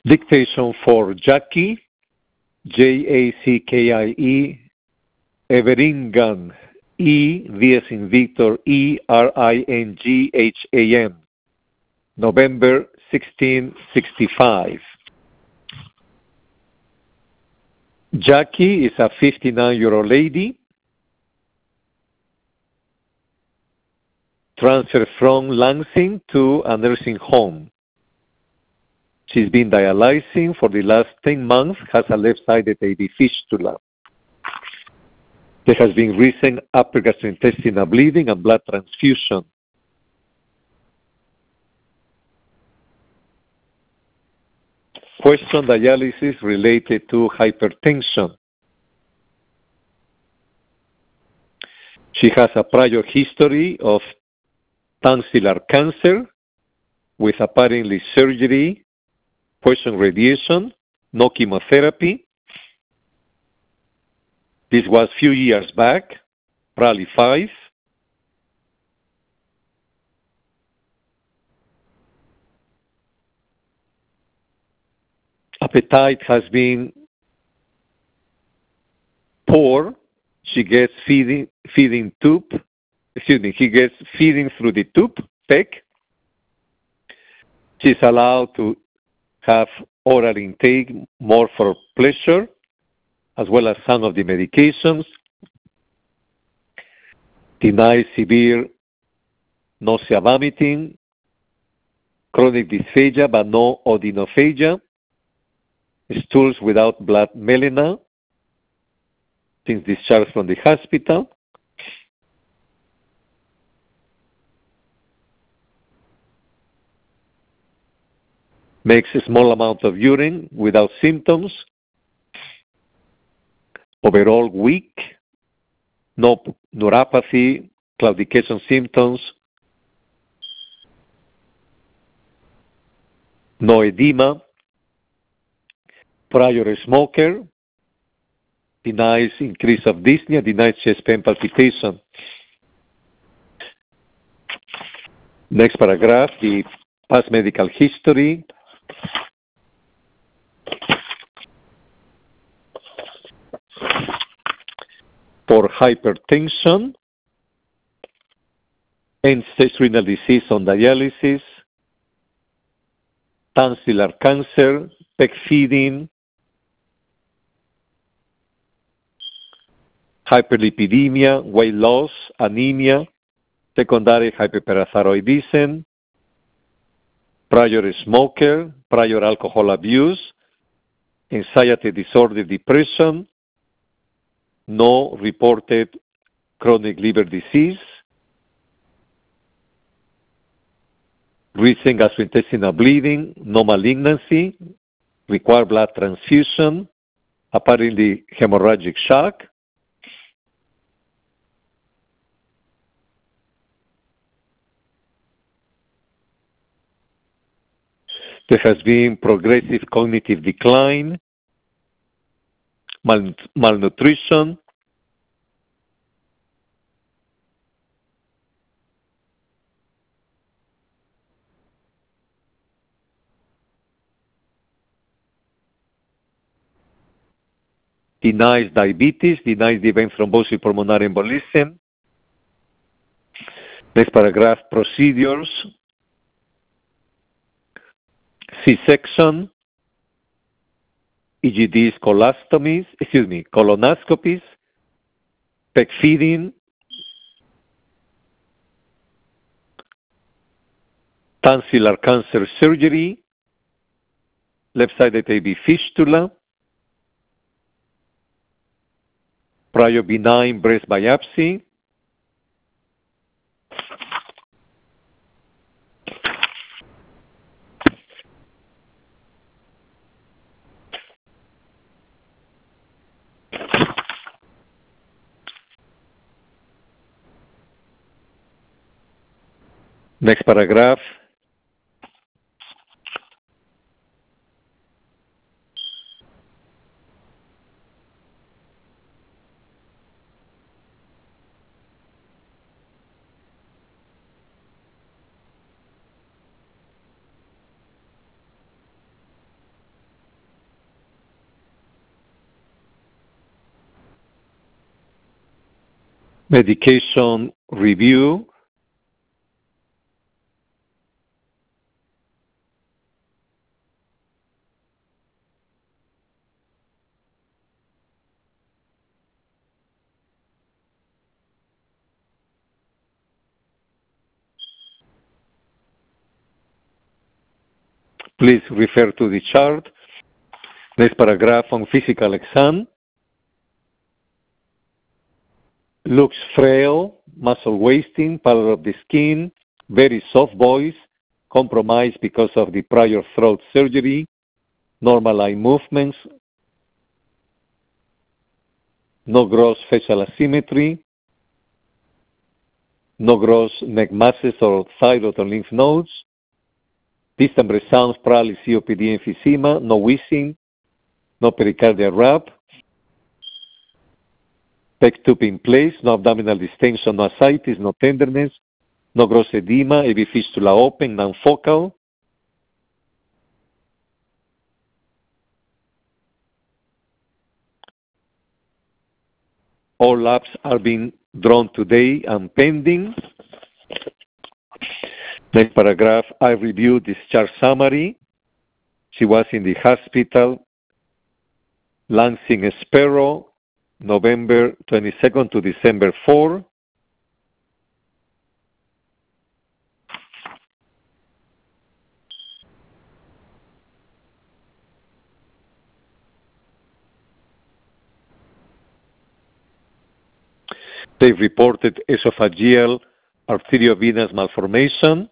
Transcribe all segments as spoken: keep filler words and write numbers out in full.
Dictation for Jackie, J A C K I E, Everingham, E, V as in Victor, E, R I N G H A M, November sixteen sixty-five. Jackie is a fifty-nine-year-old lady, transferred from Lansing to a nursing home. She's been dialyzing for the last ten months, has a left-sided A V fistula. There has been recent upper gastrointestinal bleeding and blood transfusion. Question: dialysis related to hypertension. She has a prior history of tonsillar cancer with apparently surgery, poison radiation, no chemotherapy. This was a few years back, probably five. Appetite has been poor. She gets feeding feeding tube. Excuse me. He gets feeding through the tube, peg. She's allowed to have oral intake more for pleasure, as well as some of the medications. Denies severe nausea, vomiting, chronic dysphagia, but no odynophagia. Stools without blood melena since discharge from the hospital. Makes a small amount of urine without symptoms. Overall weak. No neuropathy, claudication symptoms. No edema. Prior smoker. Denies increase of dyspnea, denies chest pain palpitation. Next paragraph, the past medical history. For hypertension, end-stage renal disease on dialysis, tonsillar cancer, peg feeding, hyperlipidemia, weight loss, anemia, secondary hyperparathyroidism, prior smoker, prior alcohol abuse, anxiety disorder, depression, no reported chronic liver disease, recent gastrointestinal bleeding, no malignancy, require blood transfusion, apparently hemorrhagic shock. There has been progressive cognitive decline, mal- malnutrition, denies diabetes, denies the event thrombosis pulmonary embolism. Next paragraph, procedures, C-section, E G Ds, colostomies, excuse me, colonoscopies, peg feeding, tonsillar cancer surgery, left-sided A V fistula, prior benign breast biopsy, next paragraph, medication review. Please refer to the chart. Next paragraph on physical exam. Looks frail, muscle wasting, pallor of the skin, very soft voice, compromised because of the prior throat surgery, normal eye movements, no gross facial asymmetry, no gross neck masses or thyroid or lymph nodes, distant breath sounds, probably C O P D emphysema, no wheezing, no pericardial rub, pec tube in place, no abdominal distension, no ascites, no tenderness, no gross edema, A V fistula open, non-focal. All labs are being drawn today and pending. Next paragraph, I reviewed discharge summary. She was in the hospital, Lansing Sparrow, November twenty-second to December fourth. They reported esophageal arteriovenous malformation.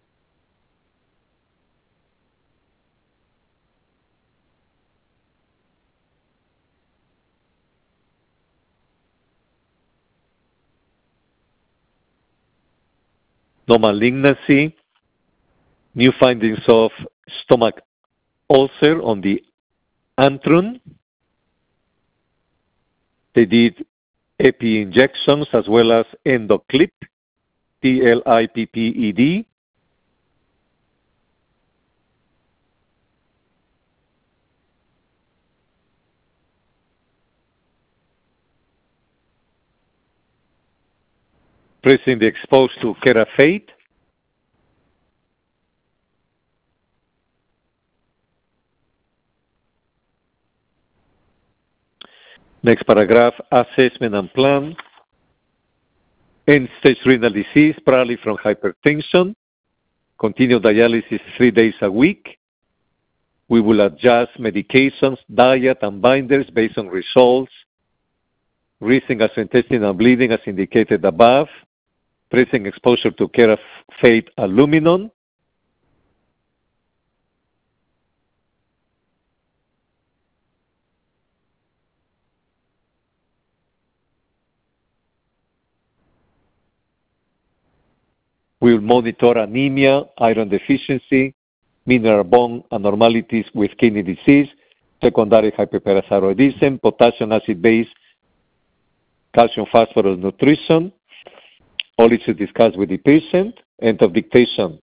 No malignancy. New findings of stomach ulcer on the antrum. They did epi injections as well as endoclip, T L I P P E D. Pressing the exposed to Kerafate. Next paragraph, assessment and plan. End-stage renal disease, probably from hypertension. Continue dialysis three days a week. We will adjust medications, diet, and binders based on results. Recent gastrointestinal bleeding as indicated above. Present exposure to Kerafate aluminum. We will monitor anemia, iron deficiency, mineral bone abnormalities with kidney disease, secondary hyperparathyroidism, potassium acid-base, calcium phosphorus nutrition. All is discussed with the patient. End of dictation.